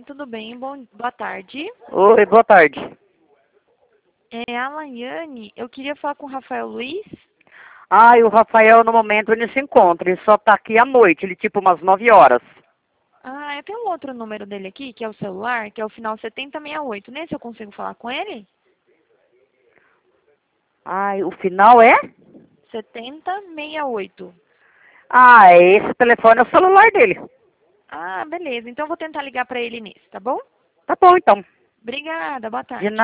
Oi, tudo bem? Boa tarde. Oi, boa tarde. É a Laiane. Eu queria falar com o Rafael Luiz. E o Rafael, no momento, ele se encontra. Ele só tá aqui à noite, ele tipo umas 9 horas. Ah, eu tenho um outro número dele aqui, que é o celular, que é o final 7068. Nesse eu consigo falar com ele? O final é? 7068. Esse telefone é o celular dele. Ah, beleza. Então eu vou tentar ligar para ele nesse, tá bom? Tá bom, então. Obrigada, boa De tarde.